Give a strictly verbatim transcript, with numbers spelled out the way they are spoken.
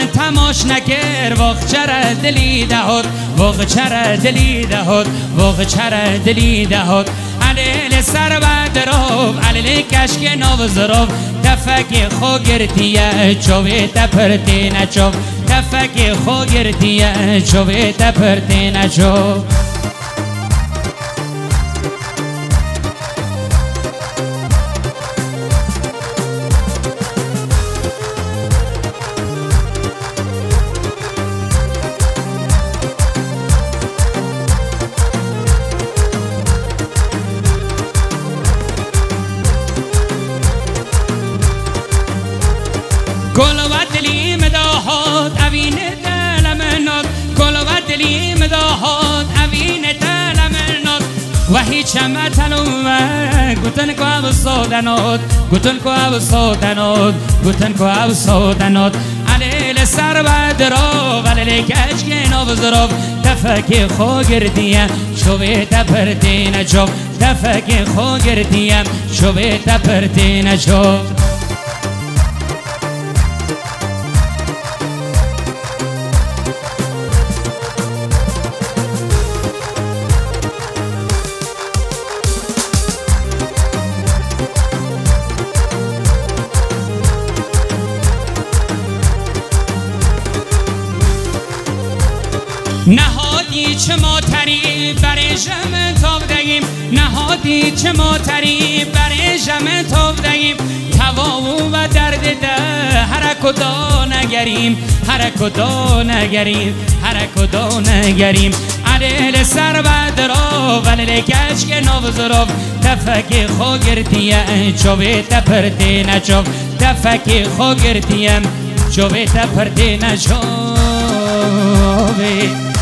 تماش نکر وقت چرا دلی دهد وقت چرا دلی دهد وقت چرا دلی دهد علیل سر و دروف علیل کشک نو زروف تفک خو گرتیه چوی تپرتی نچوف تفک خو گرتیه چوی تپرتی نچوف گل و دلی مداهات اوین دلم ناد گل و دلی مداهات اوین دلم ناد و هیچ هم تلوه گوتن کو او سودنات گوتن کو او سودنات گوتن کو او سودنات علیل سر و دروف علیل کشک نو زروف تفک خو گردیه شوی تپرتی نچوف تفک خو گردیه شوی تپرتی نچوف نهادی چه ما تری برای جمع تابدگیم نهادی چه ما تری برای جمع تابدگیم تواو و درد ده هر کدا نگریم هر کدا نگریم هر کدا نگریم علیل سر و دروف علیل کشک نو زروف تفک خو گرتیه چوی تپرتی نچوف تفک خو گرتیه چوی تپرتی نچوف